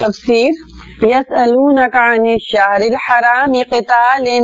तफसीर यसअलूनका अनिश-शहरिल हराम क़ितालिन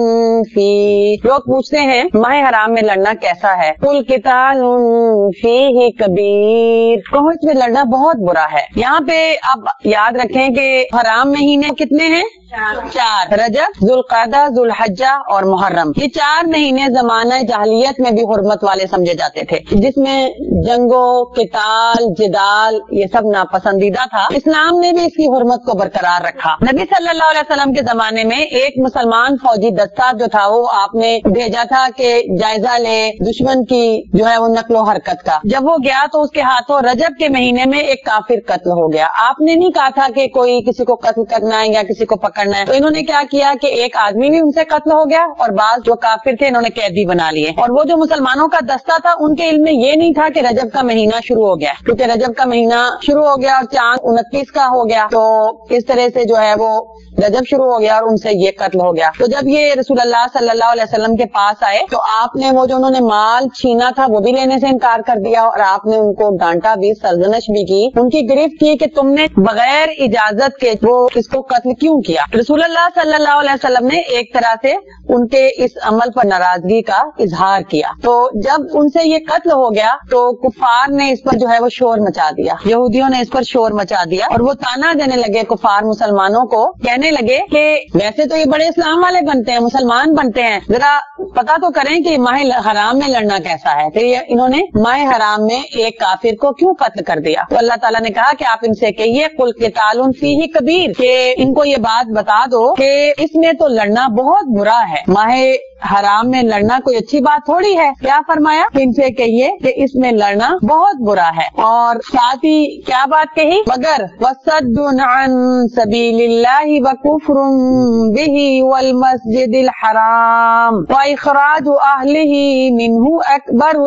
फ़ीह, लोग पूछते हैं माह हराम में लड़ना कैसा है। कुल क़ितालुन फ़ीही कबीर, कहो इसमें लड़ना बहुत बुरा है। यहाँ पे आप याद रखें कि हराम महीने कितने हैं? चार, रजब, जुल्क़ादा, जुल्हज्जा और मुहर्रम। ये 4 महीने ज़माना जahलियत में भी हुर्मत वाले समझे जाते थे, जिसमें जंगो, क़िताल, जिदाल ये सब नापसंदीदा था। इस्लाम ने भी इसकी हुर्मत को बरकरार रखा। नबी सल्लल्लाहु अलैहि वसल्लम के जमाने में एक मुसलमान फौजी दस्ता जो था वो आपने भेजा था कि जायजा ले दुश्मन की जो है वो नक्लो हरकत का। जब वो गया तो उसके हाथों रजब के महीने में एक काफिर कत्ल हो गया। आपने नहीं कहा था कि कोई किसी को कत्ल करना है या किसी को पकड़ना है, तो इन्होंने क्या किया कि एक आदमी भी उनसे कत्ल हो गया और बाद जो काफिर थे इन्होंने कैदी बना लिए। और वो जो मुसलमानों का दस्ता था उनके इल्म में ये नहीं था कि रजब का महीना शुरू हो गया, क्योंकि रजब का महीना शुरू हो गया और चांद 29 का हो गया, तो इस तरह से जो है वो रजब शुरू हो गया और उनसे ये कत्ल हो गया। तो जब ये रसूलुल्लाह सल्लल्लाहु अलैहि वसल्लम के पास आए तो आपने वो जो उन्होंने माल छीना था वो भी लेने से इनकार कर दिया और आपने उनको डांटा भी, सरजनश भी की, उनकी गिरफ्त की कि तुमने बगैर इजाजत के वो इसको कत्ल क्यों किया। रसूलुल्लाह सल्लल्लाहु अलैहि वसल्लम ने एक तरह से उनके इस अमल पर नाराजगी का इजहार किया। तो जब उनसे ये कत्ल हो गया तो कुफार ने इस पर जो है वो शोर मचा दिया, यहूदियों ने इस पर शोर मचा दिया और वो ताना देने लगे कुफार मुसलमानों को, कहने लगे कि वैसे तो ये बड़े इस्लाम वाले बनते हैं, मुसलमान बनते हैं, जरा पता तो करें कि माह हराम में लड़ना कैसा है। फिर ये इन्होंने माह हराम में एक काफिर को क्यों कत्ल कर दिया। तो अल्लाह ताला ने कहा कि आप इनसे कहिए कुल क़ितालुन फ़ीही कबीर, कि इनको ये बात बता दो कि इसमें तो लड़ना बहुत बुरा है। माह हराम में लड़ना कोई अच्छी बात थोड़ी है। क्या फरमाया कि इनसे कहिए कि इसमें लड़ना बहुत बुरा है। और साथ ही क्या बात कही, मगर वसद्दुन अन सबीलिल्लाहि व कुफ्रुम बिही वल मस्जिदिल हराम व इखराजु अहलिही मिन्हु अकबर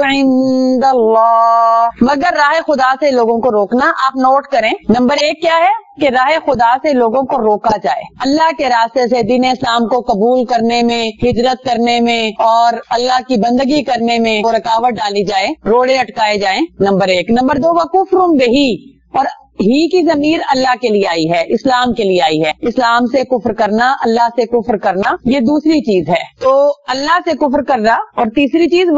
इंदल्लाह, मगर राह खुदा से लोगों को रोकना। आप नोट करें, नंबर 1 क्या है कि राह खुदा से लोगों को रोका जाए, अल्लाह के रास्ते से दीन इस्लाम को कबूल करने में, हिजरत करने में और अल्लाह की बंदगी करने में वो रुकावट डाली जाए, रोड़े अटकाए जाए, नंबर 1। नंबर 2 वकुफ्रुम बिही, और ही की ज़मीर अल्लाह के लिए आई है, इस्लाम के लिए आई है। इस्लाम से कुफ्र करना, अल्लाह से कुफ्र करना, ये दूसरी चीज है। तो अल्लाह से कुफ्र करना। और तीसरी चीज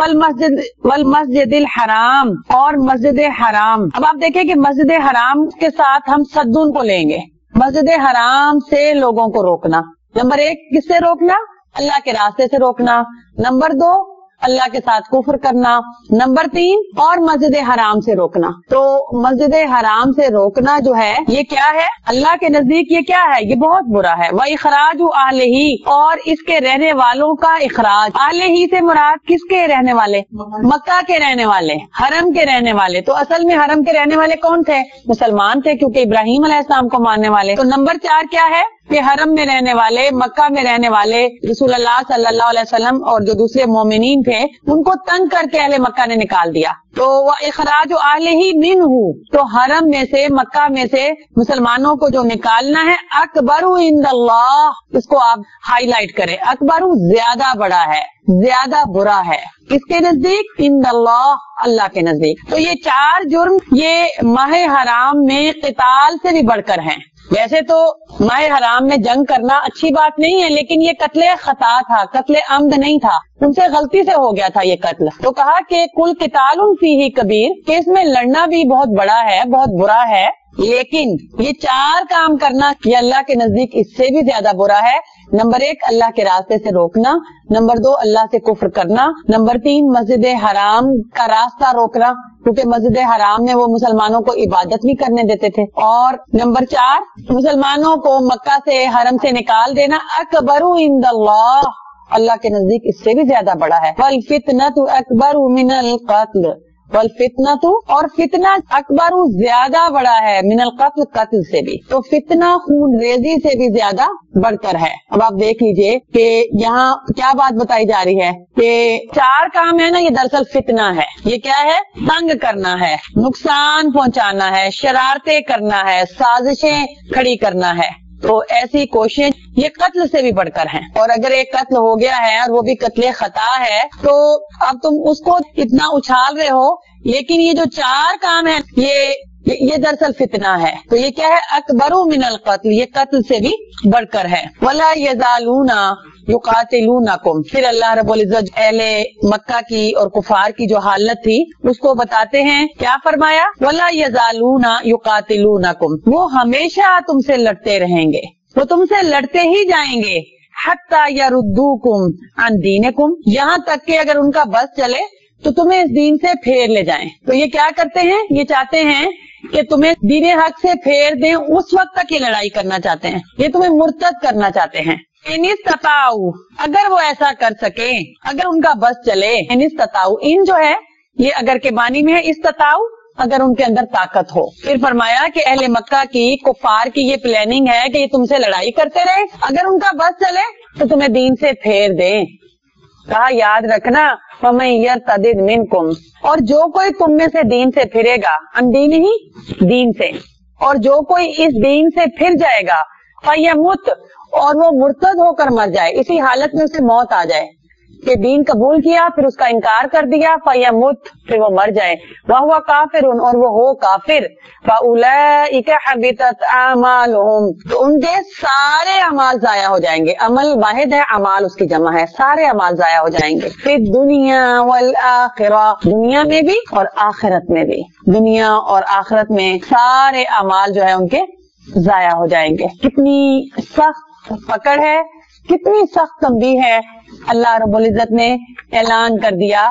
वल मस्जिदिल हराम, और मस्जिद हराम। अब आप देखें कि मस्जिद हराम के साथ हम सद्दुन को लेंगे, मस्जिद हराम से लोगों को रोकना। नंबर 1 किससे रोकना, अल्लाह के रास्ते से रोकना। नंबर 2 अल्लाह के साथ कुफ्र करना। नंबर 3 और मस्जिद हराम से रोकना। तो मस्जिद हराम से रोकना जो है ये क्या है, अल्लाह के नजदीक ये क्या है, ये बहुत बुरा है। वह इखराजु अहलिही, और इसके रहने वालों का इखराज। अहलिही से मुराद किसके रहने वाले, मक्का के रहने वाले, हरम के रहने वाले। तो असल में हरम के रहने वाले कौन थे, मुसलमान थे, क्योंकि इब्राहिम अलैहिस्सलाम को मानने वाले। तो नंबर 4 क्या है कि हरम में रहने वाले, मक्का में रहने वाले रसूलुल्लाह सल्लल्लाहु अलैहि वसल्लम और जो दूसरे मोमिनीन थे उनको तंग करके अहले मक्का ने निकाल दिया। तो वह इखराज अहलिही मिन्हु, तो हरम में से, मक्का में से मुसलमानों को जो निकालना है, अकबरु इंदल्लाह, इसको आप हाईलाइट करें, अकबरु ज्यादा बड़ा है, ज्यादा बुरा है, किसके नजदीक, इंदल्लाह, अल्लाह के नजदीक। तो ये 4 जुर्म ये माह हराम में क़िताल से भी बढ़कर हैं। वैसे तो माह हराम में जंग करना अच्छी बात नहीं है, लेकिन ये कत्ले खता था, कत्ले अम्द नहीं था, उनसे गलती से हो गया था ये कत्ल। तो कहा कि कुल क़ितालुन फ़ीही कबीर, कि इसमें लड़ना भी बहुत बड़ा है, बहुत बुरा है, लेकिन ये 4 काम करना ये अल्लाह के नजदीक इससे भी ज्यादा बुरा है। नंबर 1 अल्लाह के रास्ते से रोकना, नंबर 2 अल्लाह से कुफ्र करना, नंबर 3 मस्जिद हराम का रास्ता रोकना, क्योंकि मस्जिद हराम में वो मुसलमानों को इबादत भी करने देते थे, और नंबर 4 मुसलमानों को मक्का से, हरम से निकाल देना, अकबरु इंदल्लाह, अल्लाह के नजदीक इससे भी ज्यादा बड़ा है। वल फितनतु अकबरु मिनल कत्ल, वल फितनतु, और फितना अकबरु ज्यादा बड़ा है, मिनल कत्ल, कत्ल से भी। तो फितना खून रेजी से भी ज्यादा बढ़कर है। अब आप देख लीजिए कि यहाँ क्या बात बताई जा रही है कि 4 काम है ना, ये दरअसल फितना है। ये क्या है, तंग करना है, नुकसान पहुंचाना है, शरारतें करना है, साजिशें खड़ी करना है। तो ऐसी कोशिश ये कत्ल से भी बढ़कर हैं। और अगर एक कत्ल हो गया है और वो भी कत्ले खता है, तो अब तुम उसको इतना उछाल रहे हो, लेकिन ये जो 4 काम है ये ये दरअसल फितना है। तो ये क्या है, अकबरु मिनल कत्ल, ये कत्ल से भी बढ़कर है। वला यजालूना युकातिलूनकुम, फिर अल्लाह रब्बुल इज्जत अहले मक्का की और कुफार की जो हालत थी उसको बताते हैं। क्या फरमाया, वला यजालूना युकातिलूनकुम, वो हमेशा तुमसे लड़ते रहेंगे, वो तुमसे लड़ते ही जाएंगे। हत्ता यरुद्दूकुम अन दीनकुम, यहाँ तक कि अगर उनका बस चले तो तुम्हें इस दीन से फेर ले जाएं। तो ये क्या करते हैं, ये चाहते हैं कि तुम्हें दीन हक से फेर दें, उस वक्त तक ये लड़ाई करना चाहते हैं, ये तुम्हें मुर्तद करना चाहते हैं। इनिस्तताऊ, अगर वो ऐसा कर सके, अगर उनका बस चले। इनिस्तताऊ, इन जो है ये अगर के बानी में है, इस्तताऊ अगर उनके अंदर ताकत हो। फिर फरमाया कि अहले मक्का की कुफार की ये प्लानिंग है कि ये तुमसे लड़ाई करते रहे, अगर उनका बस चले तो तुम्हें दीन से फेर दें। कहा याद रखना, वमन यर्तदिद मिनकुम, और जो कोई तुम में से दीन से फिरेगा, अनदीन ही दीन से, और जो कोई इस दीन से फिर जाएगा, फयमुत, और वो मुर्तद होकर मर जाए, इसी हालत में उसे मौत आ जाए कि दीन कबूल किया फिर उसका इनकार कर दिया, फयमुत, फिर वो मर जाए, वह हुआ काफिरुन, और वो हो काफिर, फउलाइका हबितत आमालुहुम, तो उनके सारे अमाल जाया हो जाएंगे। अमल वाहिद है, अमाल उसकी जमा है, सारे अमाल जाया हो जाएंगे। फिर दुनिया वल आखिरा, दुनिया में भी और आखिरत में भी, दुनिया और आखिरत में सारे अमाल जो है उनके जाया हो जाएंगे। कितनी सख्त पकड़ है, कितनी सख्त तंबीह है। अल्लाह रब्बुल इज्जत ने ऐलान कर दिया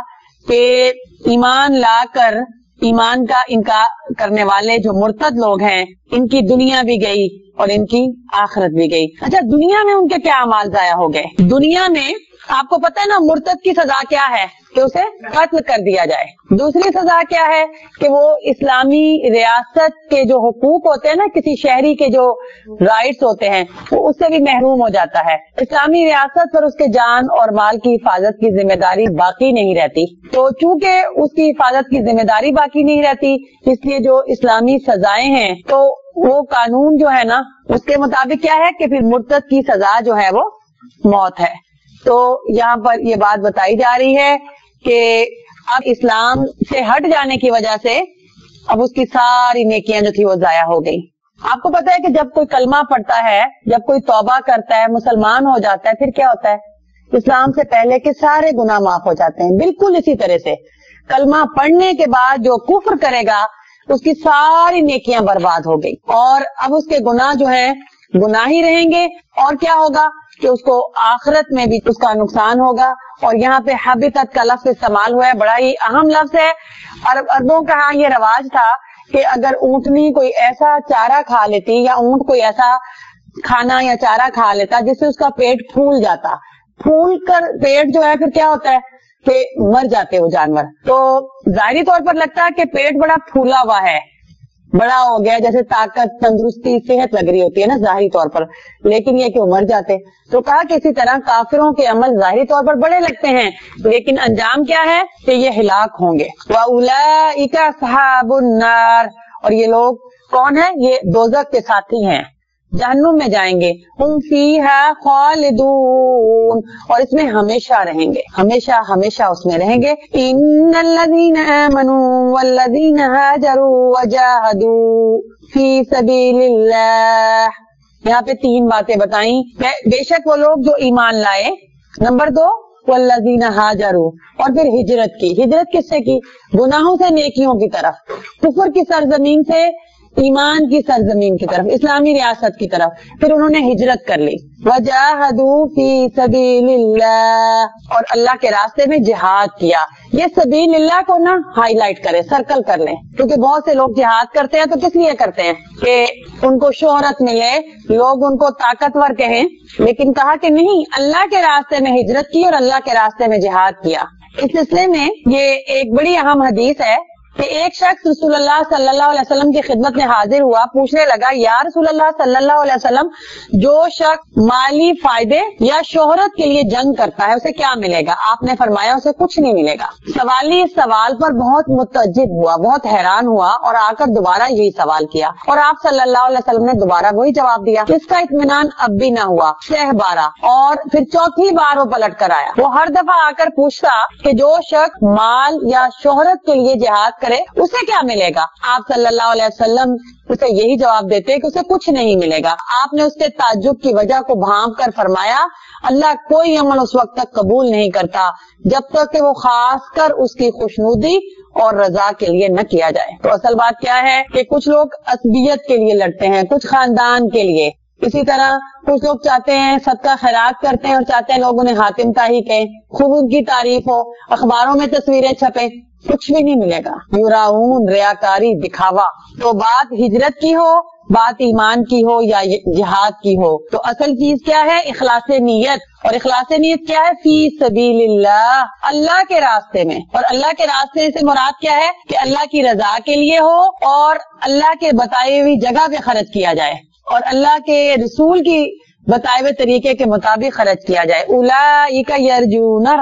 कि ईमान लाकर ईमान का इनकार करने वाले जो मुर्तद लोग हैं, इनकी दुनिया भी गई और इनकी आखिरत भी गई। अच्छा, दुनिया में उनके क्या अमाल जाया हो गए? दुनिया में आपको पता है ना, मुर्तद की सजा क्या है कि उसे कत्ल कर दिया जाए। दूसरी सजा क्या है कि वो इस्लामी रियासत के जो हुकूक होते हैं ना, किसी शहरी के जो राइट्स होते हैं, वो उससे भी महरूम हो जाता है। इस्लामी रियासत पर उसके जान और माल की हिफाजत की जिम्मेदारी बाकी नहीं रहती। तो चूंकि उसकी हिफाजत की जिम्मेदारी बाकी नहीं रहती, इसलिए जो इस्लामी सजाएं हैं, तो वो कानून जो है ना उसके मुताबिक क्या है कि फिर मुर्तद की सजा जो है वो मौत है। तो यहाँ पर ये बात बताई जा रही है कि अब इस्लाम से हट जाने की वजह से अब उसकी सारी नेकियां जो थी वो जाया हो गई। आपको पता है कि जब कोई कलमा पढ़ता है, जब कोई तौबा करता है, मुसलमान हो जाता है, फिर क्या होता है, इस्लाम से पहले के सारे गुनाह माफ हो जाते हैं। बिल्कुल इसी तरह से कलमा पढ़ने के बाद जो कुफ्र करेगा उसकी सारी नेकियां बर्बाद हो गई और अब उसके गुनाह जो है गुनाह ही रहेंगे। और क्या होगा कि उसको आखिरत में भी उसका नुकसान होगा। और यहाँ पे हबितत का लफ्ज इस्तेमाल हुआ है, बड़ा ही अहम लफ्ज है। अरबों का हाँ ये रवाज था कि अगर ऊंटनी कोई ऐसा चारा खा लेती या ऊंट कोई ऐसा खाना या चारा खा लेता जिससे उसका पेट फूल जाता, फूल कर पेट जो है फिर क्या होता है कि मर जाते वो जानवर। तो जाहिरी तौर पर लगता है कि पेट बड़ा फूला हुआ है, बड़ा हो गया, जैसे ताकत, तंदुरुस्ती, सेहत लग रही होती है ना जाहिरी तौर पर, लेकिन ये क्यों मर जाते। तो कहा कि इसी तरह काफिरों के अमल जाहिरी तौर पर बड़े लगते हैं, लेकिन अंजाम क्या है कि ये हिलाक होंगे। वउलाइका अस्हाबुन नार, और ये लोग कौन है, ये दोजख के साथी हैं, जहन्नुम में जाएंगे। हुम फीहा खालिदून, और इसमें हमेशा रहेंगे, हमेशा हमेशा उसमें रहेंगे। इन्नल्लज़ीना आमनू वल्लज़ीना हाजरू वजाहदू फी सबीलिल्लाह, यहाँ पे 3 बातें बताई। बेशक वो लोग जो ईमान लाए, नंबर 2 वल्लज़ीना हाजरू, और फिर हिजरत की। हिजरत किससे की? गुनाहों से नेकियों की तरफ, कुफर की सरजमीन से ईमान की सरजमीन की तरफ, इस्लामी रियासत की तरफ, फिर उन्होंने हिजरत कर ली। वजाहदू फी सबीलिल्लाह, और अल्लाह के रास्ते में जिहाद किया। ये सबीलिल्लाह को ना हाईलाइट करें, सर्कल कर लें, क्योंकि बहुत से लोग जिहाद करते हैं तो किस लिए करते हैं कि उनको शोहरत मिले, लोग उनको ताकतवर कहें, लेकिन कहा कि नहीं, अल्लाह के रास्ते में हिजरत की और अल्लाह के रास्ते में जिहाद किया। इस सिलसिले में ये एक बड़ी अहम हदीस है कि एक शख्स रसूलुल्लाह सल्लल्लाहु अलैहि वसल्लम की खिदमत में हाजिर हुआ, पूछने लगा, या रसूलुल्लाह सल्लल्लाहु अलैहि वसल्लम, जो शख्स माली फायदे या शोहरत के लिए जंग करता है उसे क्या मिलेगा? आपने फरमाया उसे कुछ नहीं मिलेगा। सवाली इस सवाल पर बहुत मुतअज्जिब हुआ, बहुत हैरान हुआ और आकर दोबारा यही सवाल किया और आप सल्लल्लाहु अलैहि वसल्लम ने दोबारा वही जवाब दिया। इसका इत्मीनान अब भी ना हुआ, 6 और फिर चौथी बार वो पलट कर आया। वो हर दफा आकर पूछता कि जो शख्स माल या शोहरत के लिए जिहाद करे उसे क्या मिलेगा? आप सल्लल्लाहु अलैहि वसल्लम उसे यही जवाब देते कि उसे कुछ नहीं मिलेगा। आपने उसके ताज्जुब की वजह को भांप कर फरमाया, अल्लाह कोई अमल उस वक्त तक कबूल नहीं करता जब तक कि वो खासकर उसकी खुशनुदी और रजा के लिए न किया जाए। तो असल बात क्या है कि कुछ लोग असबियत के लिए लड़ते हैं, कुछ खानदान के लिए, इसी तरह कुछ लोग चाहते हैं सदका खैरात करते हैं और चाहते हैं लोग उन्हें हातिम ताही कहें, खूब उनकी तारीफ हो, अखबारों में तस्वीरें छपे, कुछ भी नहीं मिलेगा। युराऊन, रियाकारी, दिखावा। तो बात हिजरत की हो, बात ईमान की हो या जिहाद की हो, तो असल चीज क्या है? इखलास नीयत। और इखलास नीयत क्या है? फी सबीलिल्लाह, अल्लाह के रास्ते में। और अल्लाह के रास्ते से मुराद क्या है? कि अल्लाह की रजा के लिए हो और अल्लाह के बताई हुई जगह पे खर्च किया जाए और अल्लाह के रसूल की बताए हुए तरीके के मुताबिक खर्च किया जाए। उलाइका यरजूना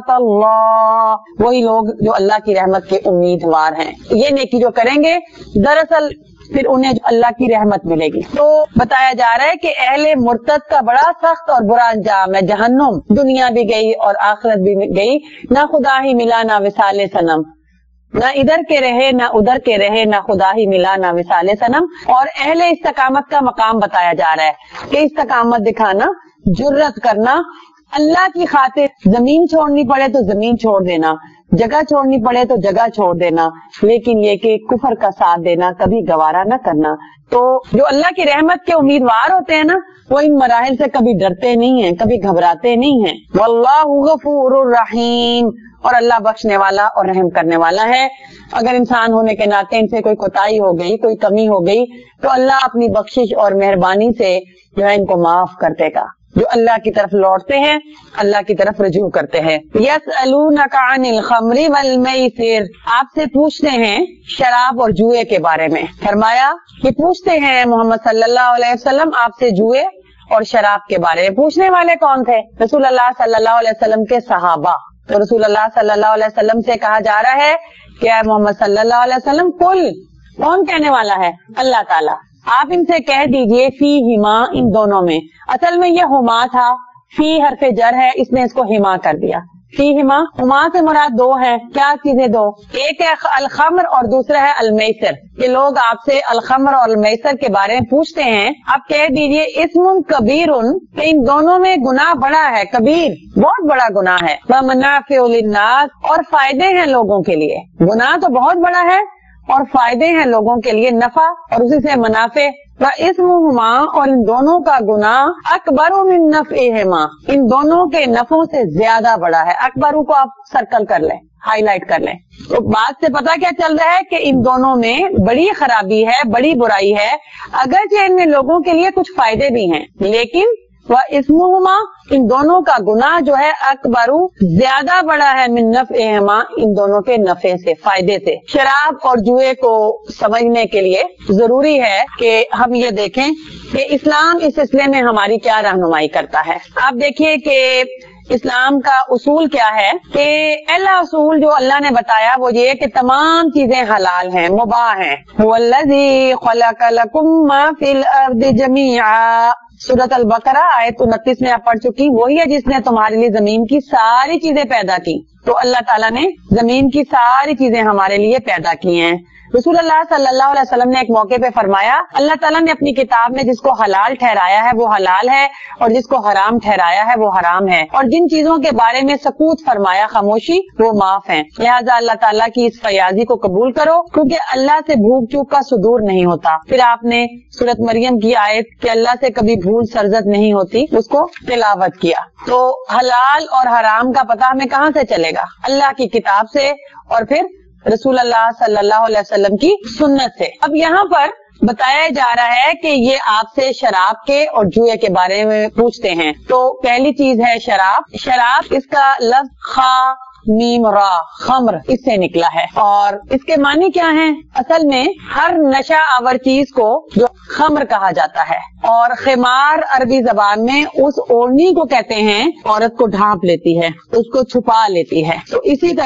रहमतल्लाह, वही लोग जो अल्लाह की रहमत के उम्मीदवार हैं। ये नेकी जो करेंगे दरअसल फिर उन्हें अल्लाह की रहमत मिलेगी। तो बताया जा रहा है कि अहले मुर्तद का बड़ा सख्त और बुरा अंजाम है जहन्नुम। दुनिया भी गई और आखिरत भी गई, ना खुदा ही मिला ना विसाले सनम, ना इधर के रहे ना उधर के रहे, ना खुदा ही मिला ना विसाले सनम। और अहले इस्तकामत का मकाम बताया जा रहा है कि इस्तकामत दिखाना, जुर्रत करना, अल्लाह की खातिर जमीन छोड़नी पड़े तो जमीन छोड़ देना, जगह छोड़नी पड़े तो जगह छोड़ देना, लेकिन ये कि कुफर का साथ देना कभी गवारा न करना। तो जो अल्लाह की रहमत के उम्मीदवार होते हैं ना, वो इन मराहिल से कभी डरते नहीं हैं, कभी घबराते नहीं हैं। वल्लाहु गफूरुर रहीम, और अल्लाह बख्शने वाला और रहम करने वाला है। अगर इंसान होने के नाते इनसे कोई कोताही हो गई, कोई कमी हो गई, तो अल्लाह अपनी बख्शिश और मेहरबानी से जो है इनको माफ कर देगा। जो अल्लाह की तरफ लौटते हैं, अल्लाह की तरफ रुजू करते हैं। यसअलूनका अनिल खम्रि वल मैसिर, आपसे पूछते हैं शराब और जुए के बारे में। फरमाया कि पूछते हैं मोहम्मद सल्लल्लाहु अलैहि वसल्लम आपसे जुए और शराब के बारे में। पूछने वाले कौन थे? रसूल अल्लाह सल्लल्लाहु अलैहि वसल्लम के सहाबा। तो रसूल अल्लाह सल्लल्लाहु अलैहि वसल्लम से कहा जा रहा है कि मोहम्मद सल्लल्लाहु अलैहि वसल्लम, कुल, कौन कहने वाला है? अल्लाह ताला। आप इनसे कह दीजिए फी हिमा, इन दोनों में। असल में ये हुमा था, फी हरफे जर है, इसने इसको हिमा कर दिया। फी हिमा, हुमा से मुराद दो है। क्या चीजें दो? एक है अलखम्र और दूसरा है अलमैसर। ये लोग आपसे अलखम्र और अलमैसर के बारे में पूछते हैं, आप कह दीजिए इस्मुन कबीरुन, इन दोनों में गुनाह बड़ा है, कबीर बहुत बड़ा गुनाह है। व मनाफिउ लिन्नास, और फायदे हैं लोगों के लिए। गुनाह तो बहुत बड़ा है और फायदे हैं लोगों के लिए, नफा और उसी से मुनाफे। व इस्मुहुमा, और इन दोनों का गुनाह अकबरु मिन नफ़इहिमा, इन दोनों के नफों से ज्यादा बड़ा है। अकबरू को आप सर्कल कर लें, हाईलाइट कर लें। तो बात से पता क्या चल रहा है कि इन दोनों में बड़ी खराबी है, बड़ी बुराई है। अगरचे इनमें लोगों के लिए कुछ फायदे भी हैं, लेकिन वह इस्मुहुमा, इन दोनों का गुनाह जो है अकबरू, ज्यादा बड़ा है, मिन नफ़इहिमा, इन दोनों के नफे से, फायदे से। शराब और जुए को समझने के लिए जरूरी है कि हम ये देखें कि इस्लाम इस सिलसिले में हमारी क्या रहनुमाई करता है। आप देखिए कि इस्लाम का उसूल क्या है कि पहला उसूल जो अल्लाह ने बताया वो ये कि तमाम चीजें हलाल हैं, मुबाह हैं। हुवल्लज़ी खलक़ लकुम मा फिल अर्दि जमीआ, सूरत अल बकरा आयत 29 में आप पढ़ चुकी। वही है जिसने तुम्हारे लिए जमीन की सारी चीजें पैदा की। तो अल्लाह ताला ने जमीन की सारी चीजें हमारे लिए पैदा की हैं। रसूल अल्लाह सल्लल्लाहु अलैहि वसल्लम ने एक मौके पे फरमाया, अल्लाह ताला ने अपनी किताब में जिसको हलाल ठहराया है वो हलाल है और जिसको हराम ठहराया है वो हराम है, और जिन चीजों के बारे में सकूत फरमाया, खामोशी, वो माफ है। लिहाजा अल्लाह ताला की इस फयाजी को कबूल करो, क्योंकि अल्लाह से भूख चूक का सुदूर नहीं होता। फिर आपने सूरत मरियम की आयत कि अल्लाह से कभी भूल सरजद नहीं होती, उसको तिलावत किया। तो हलाल और हराम का पता हमें कहाँ से चलेगा? अल्लाह की किताब से और फिर रसूल अल्लाह सल्लल्लाहु अलैहि वसल्लम की सुन्नत से। अब यहाँ पर बताया जा रहा है कि ये आपसे शराब के और जुए के बारे में पूछते हैं। तो पहली चीज है शराब। शराब, इसका लफ्ज खा मीम रा, खम्र, इससे निकला है और इसके मानी क्या हैं? असल में हर नशा आवर चीज को जो खम्र कहा जाता है, और खिमार अरबी जबान में उस ओढ़नी को कहते हैं, औरत को ढांप लेती है, उसको छुपा लेती है। तो इसी तरह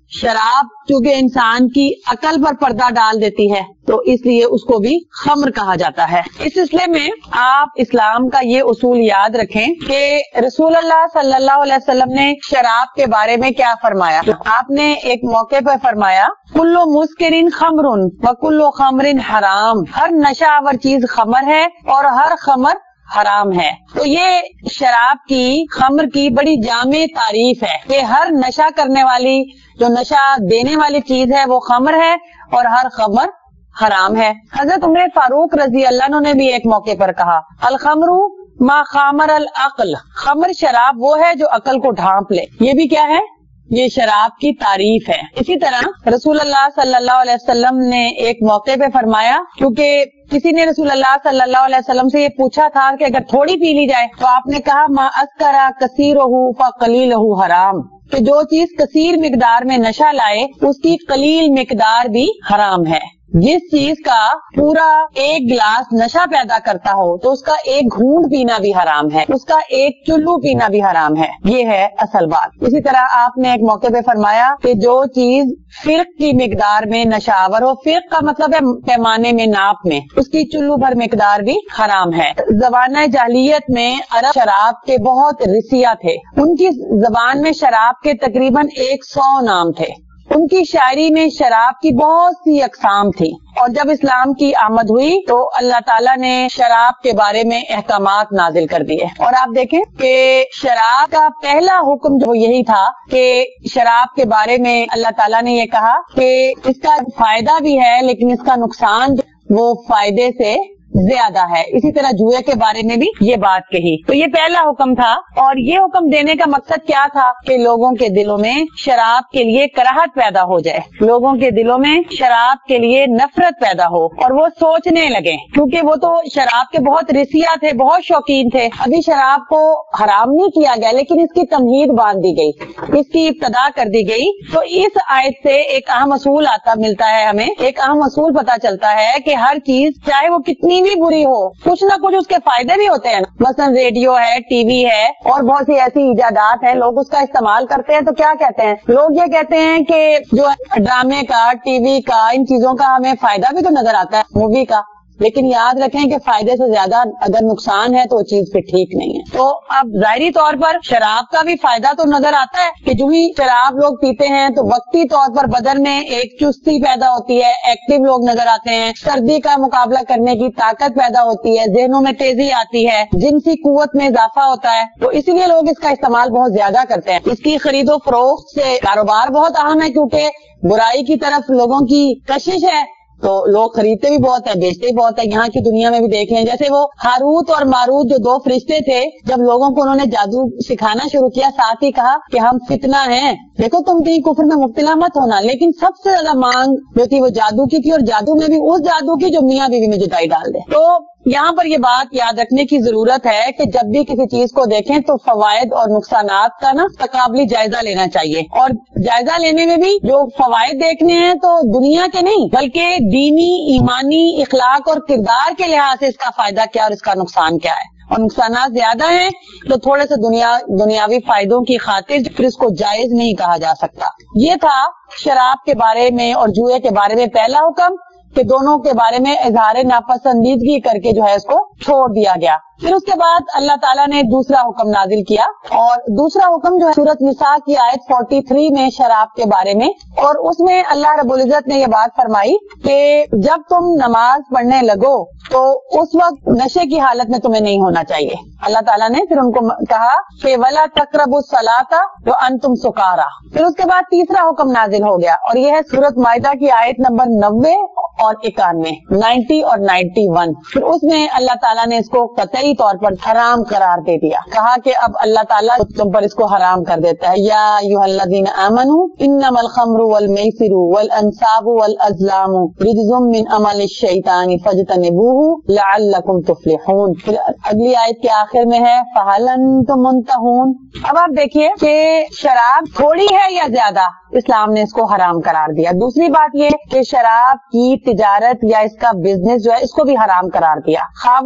शराब क्योंकि इंसान की अकल पर पर्दा डाल देती है तो इसलिए उसको भी खम्र कहा जाता है। इस सिलसिले में आप इस्लाम का ये उसूल याद रखें कि रसूलुल्लाह सल्लल्लाहु अलैहि वसल्लम ने शराब के बारे में क्या फरमाया। आपने एक मौके पर फरमाया, कुल्लु मुस्किरिन खमरुन व कुल्लु खमरिन हराम, हर नशावर चीज खमर है और हर खमर हराम है। तो ये शराब की, खम्र की बड़ी जामे तारीफ है कि हर नशा करने वाली, जो नशा देने वाली चीज है वो खम्र है और हर खमर हराम है। हजरत उमर फारूक रजी अल्लाह अन्हु ने भी एक मौके पर कहा, अल खमरू मा खामर अल अक्ल, खम्र शराब वो है जो अकल को ढांप ले। ये भी क्या है, ये शराब की तारीफ है। इसी तरह रसूलुल्लाह सल्लल्लाहु अलैहि वसल्लम ने एक मौके पे फरमाया, क्योंकि किसी ने रसूलुल्लाह सल्लल्लाहु अलैहि वसल्लम से ये पूछा था कि अगर थोड़ी पी ली जाए, तो आपने कहा मा अस्करा कसीरहु फ कलीलहु हराम, कि जो चीज कसीर मिकदार में नशा लाए उसकी कलील मिकदार भी हराम है। जिस चीज का पूरा एक गिलास नशा पैदा करता हो तो उसका एक घूंट पीना भी हराम है, उसका एक चुल्लू पीना भी हराम है। ये है असल बात। इसी तरह आपने एक मौके पे फरमाया कि जो चीज फिर्क की मिकदार में नशावर हो, फिर्क का मतलब है पैमाने में, नाप में, उसकी चुल्लू भर मिकदार भी हराम है। ज़माने जाहिलियत में अरब शराब के बहुत रिसिया थे। उनकी जबान में शराब के तकरीबन 100 नाम थे। उनकी शायरी में शराब की बहुत सी अकसाम थी। और जब इस्लाम की आमद हुई तो अल्लाह ताला ने शराब के बारे में अहकामात नाजिल कर दिए। और आप देखें कि शराब का पहला हुक्म जो यही था कि शराब के बारे में अल्लाह ताला ने ये कहा कि इसका फायदा भी है लेकिन इसका नुकसान वो फायदे से ज्यादा है। इसी तरह जुए के बारे में भी ये बात कही। तो ये पहला हुक्म था और ये हुक्म देने का मकसद क्या था कि लोगों के दिलों में शराब के लिए कराहत पैदा हो जाए, लोगों के दिलों में शराब के लिए नफरत पैदा हो और वो सोचने लगे, क्योंकि वो तो शराब के बहुत रिसिया थे, बहुत शौकीन थे। अभी शराब को हराम नहीं किया गया लेकिन इसकी तमहीद बांध दी गई, इसकी इब्तदा कर दी गई। तो इस आयत से एक अहम असूल मिलता है, हमें एक अहम असूल पता चलता है कि हर चीज चाहे वो कितनी भी बुरी हो, कुछ ना कुछ उसके फायदे भी होते हैं। मसलन रेडियो है, टीवी है और बहुत सी ऐसी इजादात है, लोग उसका इस्तेमाल करते हैं तो क्या कहते हैं, लोग ये कहते हैं कि जो ड्रामे का, टीवी का, इन चीजों का हमें फायदा भी तो नजर आता है, मूवी का, लेकिन याद रखें कि फायदे से ज्यादा अगर नुकसान है तो वो चीज फिर ठीक नहीं है। तो अब जाहिरी तौर पर शराब का भी फायदा तो नजर आता है कि जो ही शराब लोग पीते हैं तो वक्ती तौर पर बदन में एक चुस्ती पैदा होती है, एक्टिव लोग नजर आते हैं, सर्दी का मुकाबला करने की ताकत पैदा होती है, जहनों में तेजी आती है, जिनसी कुव्वत में इजाफा होता है। तो इसीलिए लोग इसका इस्तेमाल बहुत ज्यादा करते हैं। इसकी खरीदो फरोख्त से कारोबार बहुत अहम है, क्योंकि बुराई की तरफ लोगों की कशिश है तो लोग खरीदते भी बहुत है, बेचते भी बहुत है। यहाँ की दुनिया में भी देख लें, जैसे वो हारूत और मारूत जो 2 फरिश्ते थे, जब लोगों को उन्होंने जादू सिखाना शुरू किया, साथ ही कहा कि हम फितना हैं, देखो तुम कहीं कुफ्र में मुब्तला मत होना, लेकिन सबसे ज्यादा मांग जो थी वो जादू की थी, और जादू में भी उस जादू की जो मियाँ बीवी में जुदाई डाल दे। तो यहाँ पर ये बात याद रखने की जरूरत है कि जब भी किसी चीज को देखें तो फवायद और नुकसानात का ना तकाबली जायजा लेना चाहिए। और जायजा लेने में भी जो फवायद देखने हैं तो दुनिया के नहीं, बल्कि दीनी, ईमानी, इखलाक और किरदार के लिहाज से इसका फायदा क्या और इसका नुकसान क्या है। और नुकसानात ज्यादा हैं तो थोड़े से दुनियावी फायदों की खातिर फिर इसको जायज नहीं कहा जा सकता। ये था शराब के बारे में और जुए के बारे में पहला हुक्म कि दोनों के बारे में इजहार नापसंदीदगी करके जो है इसको छोड़ दिया गया। फिर उसके बाद अल्लाह ताला ने दूसरा हुक्म नाजिल किया, और दूसरा हुक्म जो है सूरत निसा की आयत 43 में शराब के बारे में, और उसमें अल्लाह रब्बुल इज्जत ने ये बात फरमाई कि जब तुम नमाज पढ़ने लगो तो उस वक्त नशे की हालत में तुम्हें नहीं होना चाहिए। अल्लाह ताला ने फिर उनको कहा कि वला तक़रबुस सलाता व अंतुम सुकारा। फिर उसके बाद तीसरा हुक्म नाजिल हो गया, और यह है सूरत माइदा की आयत नंबर 90 और 91, 90 और 91। फिर उसमें अल्लाह ताला ने इसको कतई तौर पर हराम करार दे दिया, कहा कि अब अल्लाह ताला तुम पर इसको हराम कर देता है। या अय्युहल्लज़ीना आमनू इन्नमल खम्रु वल मैसिरु वल अंसाबु वल अज़लामु रिज्जुम मिन अमलिश शैतानी फज्तनिबूहु लअल्लकुम तुफ्लिहून। फिर अगली आयत के आखिर में है फहल अंतुम मुंतहून। अब आप देखिए कि शराब थोड़ी है या ज्यादा, इस्लाम ने इसको हराम करार दिया। दूसरी बात ये कि शराब की तिजारत या इसका बिजनेस जो है इसको भी हराम करार दिया, खा वो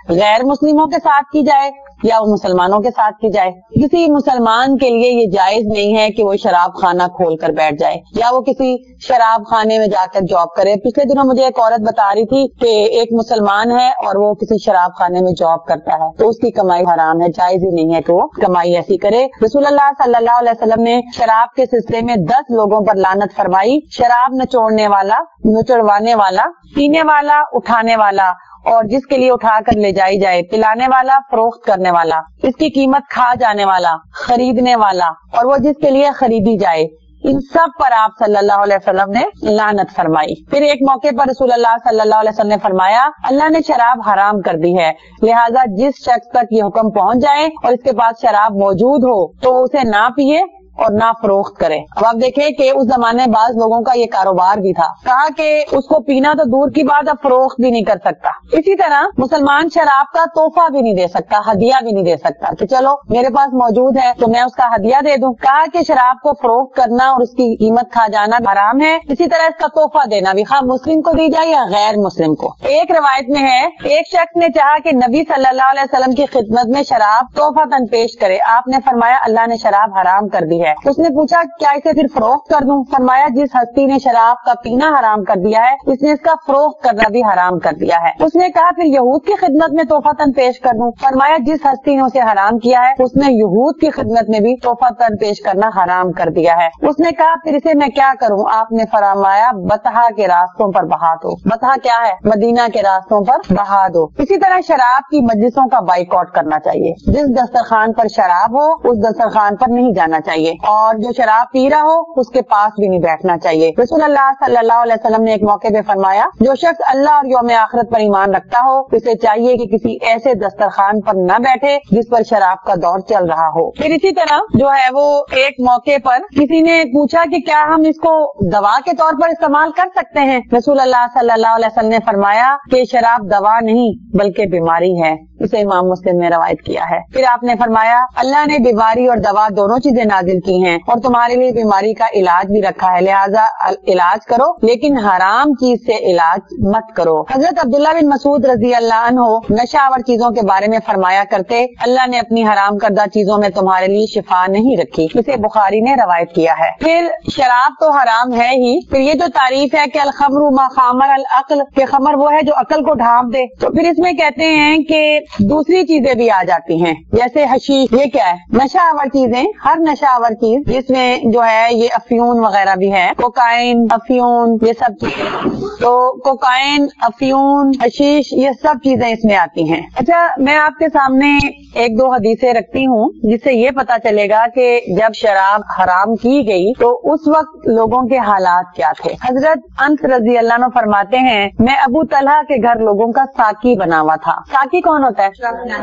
غیر مسلموں کے ساتھ کی جائے یا وہ مسلمانوں کے ساتھ کی جائے. کسی مسلمان کے لیے یہ جائز نہیں ہے کہ وہ شراب خانہ کھول کر بیٹھ جائے یا وہ کسی شراب خانے میں جا کر جاب کرے. پچھلے دنوں مجھے ایک عورت بتا رہی تھی کہ ایک مسلمان ہے اور وہ کسی شراب خانے میں جاب کرتا ہے تو اس کی کمائی حرام ہے, جائز ہی نہیں ہے کہ وہ کمائی ایسی کرے. رسول اللہ صلی اللہ علیہ وسلم نے شراب کے سلسلے میں 10 لوگوں پر لعنت فرمائی. شراب نچوڑنے والا, نچڑوانے والا, پینے والا, اٹھانے والا اور جس کے لیے اٹھا کر لے جائی جائے, پلانے والا, فروخت کرنے والا, اس کی قیمت کھا جانے والا, خریدنے والا اور وہ جس کے لیے خریدی جائے, ان سب پر آپ صلی اللہ علیہ وسلم نے لعنت فرمائی. پھر ایک موقع پر رسول اللہ صلی اللہ علیہ وسلم نے فرمایا اللہ نے شراب حرام کر دی ہے, لہٰذا جس شخص تک یہ حکم پہنچ جائے اور اس کے پاس شراب موجود ہو تو اسے نہ پیے اور نہ فروخت کرے. اب آپ دیکھیں کہ اس زمانے میں بعض لوگوں کا یہ کاروبار بھی تھا, کہا کہ اس کو پینا تو دور کی بات, اب فروخت بھی نہیں کر سکتا. اسی طرح مسلمان شراب کا تحفہ بھی نہیں دے سکتا, ہدیہ بھی نہیں دے سکتا کہ چلو میرے پاس موجود ہے تو میں اس کا ہدیہ دے دوں. کہا کہ شراب کو فروخت کرنا اور اس کی قیمت کھا جانا حرام ہے, اسی طرح اس کا تحفہ دینا بھی, خواہ مسلم کو دی جائے یا غیر مسلم کو. ایک روایت میں ہے ایک شخص نے چاہا کہ نبی صلی اللہ علیہ وسلم کی خدمت میں شراب تحفہ تن پیش کرے. آپ نے فرمایا اللہ نے شراب حرام کر دی ہے. اس نے پوچھا کیا اسے پھر فروخت کر دوں؟ فرمایا جس ہستی نے شراب کا پینا حرام کر دیا ہے اس نے اس کا فروخت کرنا بھی حرام کر دیا ہے. اس نے کہا پھر یہود کی خدمت میں تحفہ تن پیش کر دوں؟ فرمایا جس ہستی نے اسے حرام کیا ہے اس نے یہود کی خدمت میں بھی تحفہ تن پیش کرنا حرام کر دیا ہے. اس نے کہا پھر اسے میں کیا کروں؟ آپ نے فرمایا بطحا کے راستوں پر بہا دو. بطحا کیا ہے؟ مدینہ کے راستوں پر بہا دو. اسی طرح شراب کی مجلسوں کا بائیکاٹ کرنا چاہیے. جس دسترخوان پر شراب ہو اس دسترخوان پر نہیں جانا چاہیے اور جو شراب پی رہا ہو اس کے پاس بھی نہیں بیٹھنا چاہیے. رسول اللہ صلی اللہ علیہ وسلم نے ایک موقع پہ فرمایا جو شخص اللہ اور یوم آخرت پر ایمان رکھتا ہو اسے چاہیے کہ کسی ایسے دسترخوان پر نہ بیٹھے جس پر شراب کا دور چل رہا ہو. پھر اسی طرح جو ہے وہ ایک موقع پر کسی نے پوچھا کہ کیا ہم اس کو دوا کے طور پر استعمال کر سکتے ہیں؟ رسول اللہ صلی اللہ علیہ وسلم نے فرمایا کہ شراب دوا نہیں بلکہ بیماری ہے. اسے امام مسلم نے روایت کیا ہے. پھر آپ نے فرمایا اللہ نے بیماری اور دوا دونوں چیزیں نازل کی ہیں اور تمہارے لیے بیماری کا علاج بھی رکھا ہے, لہٰذا علاج کرو لیکن حرام چیز سے علاج مت کرو. حضرت عبداللہ بن مسعود رضی اللہ عنہ نشہ آور چیزوں کے بارے میں فرمایا کرتے اللہ نے اپنی حرام کردہ چیزوں میں تمہارے لیے شفا نہیں رکھی. اسے بخاری نے روایت کیا ہے. پھر شراب تو حرام ہے ہی, پھر یہ جو تعریف ہے کہ الخمر ما خامر العقل, کہ خمر وہ ہے جو عقل کو ڈھانپ دے, تو پھر اس میں کہتے ہیں کہ دوسری چیزیں بھی آ جاتی ہیں جیسے حشیش. یہ کیا ہے؟ نشہ آور چیزیں. ہر نشہ آور چیز جس میں جو ہے یہ افیون وغیرہ بھی ہے, کوکائن, افیون, یہ سب چیزیں. تو کوکائن, افیون, حشیش یہ سب چیزیں اس میں آتی ہیں. اچھا میں آپ کے سامنے ایک دو حدیثیں رکھتی ہوں جس سے یہ پتا چلے گا کہ جب شراب حرام کی گئی تو اس وقت لوگوں کے حالات کیا تھے. حضرت انس رضی اللہ عنہ فرماتے ہیں میں ابو طلحہ کے گھر لوگوں کا ساقی بنا ہوا تھا. ساقی کون ہوتا ہے؟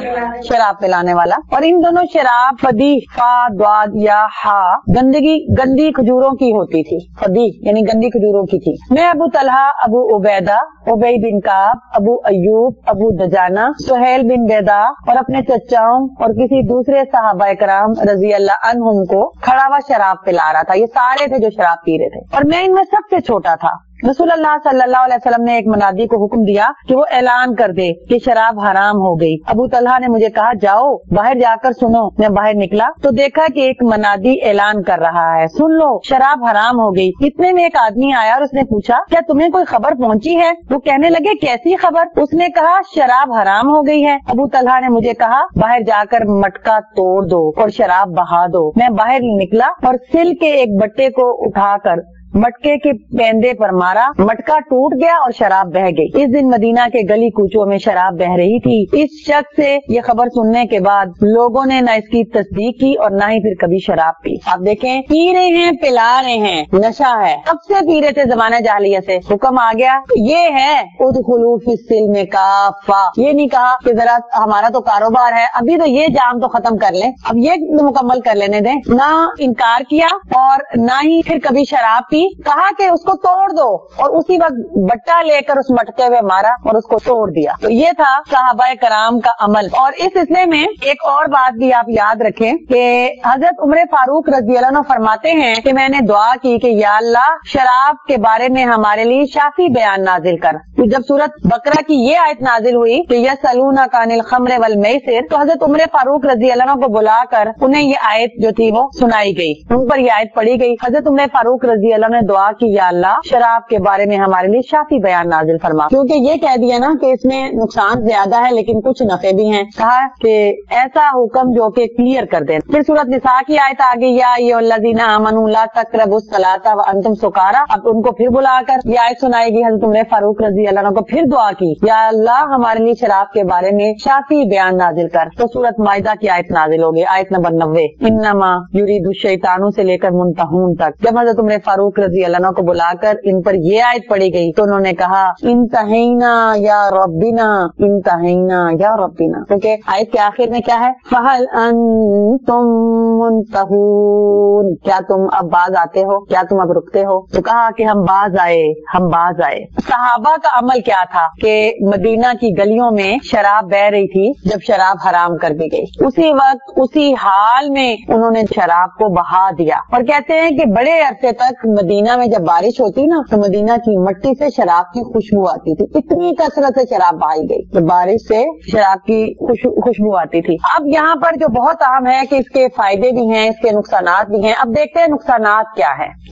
شراب پلانے والا. اور ان دونوں شراب فدی, فا دواد یا ہا, گندی کھجوروں کی ہوتی تھی. فدی یعنی گندی کھجوروں کی تھی. میں ابو طلحہ, ابو عبیدہ, ابی بن کعب, ابو ایوب, ابو دجانہ, سہیل بن بیدا اور اپنے چچاؤں اور کسی دوسرے صحابہ کرام رضی اللہ عنہم کو کھڑا ہوا شراب پلا رہا تھا. یہ سارے تھے جو شراب پی رہے تھے اور میں ان میں سب سے چھوٹا تھا. رسول اللہ صلی اللہ علیہ وسلم نے ایک منادی کو حکم دیا کہ وہ اعلان کر دے کہ شراب حرام ہو گئی. ابو طلحہ نے مجھے کہا جاؤ باہر جا کر سنو. میں باہر نکلا تو دیکھا کہ ایک منادی اعلان کر رہا ہے سن لو شراب حرام ہو گئی. اتنے میں ایک آدمی آیا اور اس نے پوچھا کیا تمہیں کوئی خبر پہنچی ہے؟ وہ کہنے لگے کیسی خبر؟ اس نے کہا شراب حرام ہو گئی ہے. ابو طلحہ نے مجھے کہا باہر جا کر مٹکا توڑ دو اور شراب بہا دو. میں باہر نکلا اور سل کے ایک بٹے کو اٹھا کر مٹکے کے پیندے پر مارا, مٹکا ٹوٹ گیا اور شراب بہ گئی. اس دن مدینہ کے گلی کوچوں میں شراب بہ رہی تھی. اس شخص سے یہ خبر سننے کے بعد لوگوں نے نہ اس کی تصدیق کی اور نہ ہی پھر کبھی شراب پی. آپ دیکھیں پی رہے ہیں, پلا رہے ہیں, نشہ ہے, کب سے پی رہے تھے زمانہ جاہلیت سے. حکم آ گیا یہ ہے ادخلوا فی السلم کافہ. یہ نہیں کہا کہ ذرا ہمارا تو کاروبار ہے ابھی تو یہ جام تو ختم کر لیں, اب یہ مکمل کر لینے دیں. نہ انکار کیا اور نہ ہی پھر کبھی شراب پی کہا کہ اس کو توڑ دو اور اسی وقت بٹا لے کر اس مٹکے میں مارا اور اس کو توڑ دیا. تو یہ تھا صحابہ کرام کا عمل. اور اس سلسلے میں ایک اور بات بھی آپ یاد رکھیں کہ حضرت عمر فاروق رضی اللہ عنہ فرماتے ہیں کہ میں نے دعا کی کہ یا اللہ شراب کے بارے میں ہمارے لیے شافی بیان نازل کر. جب سورت بقرہ کی یہ آیت نازل ہوئی کہ یسألونک عن الخمر والمیسر، تو حضرت عمر فاروق رضی اللہ عنہ کو بلا کر انہیں یہ آیت جو تھی وہ سنائی گئی، ان پر یہ آیت پڑھی گئی. حضرت عمر فاروق رضی اللہ عنہ نے دعا کی یا اللہ شراب کے بارے میں ہمارے لیے شافی بیان نازل فرما، کیونکہ یہ کہہ دیا نا کہ اس میں نقصان زیادہ ہے لیکن کچھ نفع بھی ہیں. کہا کہ ایسا حکم جو کہ کلیئر کر دے. پھر سورت نساء کی آیت آ گئی یا ایھا الذین آمنوا لا تقربوا الصلاۃ وانتم سکارا. اب ان کو پھر بلا کر یہ آیت سنائی گئی. حضرت عمر فاروق رضی اللہ عنہ کو پھر دعا کی یا اللہ ہمارے لیے شراب کے بارے میں شافی بیان نازل کر. تو سورت مائدہ کی آیت نازل ہو گئی، آیت نمبر 90 انما یرید الشیطان سے لے کر منتہون تک. جب حضرت عمر فاروق رضی اللہ عنہ کو بلا کر ان پر یہ آیت پڑھی گئی تو انہوں نے کہا انتہینا یا ربنا، انتہینا یا ربنا، کیونکہ آیت کے آخر میں کیا ہے فہل انتم منتہون، کیا تم اب باز آتے ہو، کیا تم اب رکتے ہو. تو کہا کہ ہم باز آئے، ہم باز آئے. صحابہ کا عمل کیا تھا کہ مدینہ کی گلیوں میں شراب بہ رہی تھی جب شراب حرام کر دی گئی، اسی وقت اسی حال میں انہوں نے شراب کو بہا دیا. اور کہتے ہیں کہ بڑے عرصے تک مدینہ میں جب بارش ہوتی نا تو مدینہ کی مٹی سے شراب کی خوشبو آتی تھی، اتنی کثرت سے شراب بہائی گئی تو بارش سے شراب کی خوشبو آتی تھی. اب یہاں پر جو بہت اہم ہے کہ اس کے فائدے بھی ہیں، اس کے نقصانات بھی ہیں. اب دیکھتے ہیں نقصانات کیا ہے.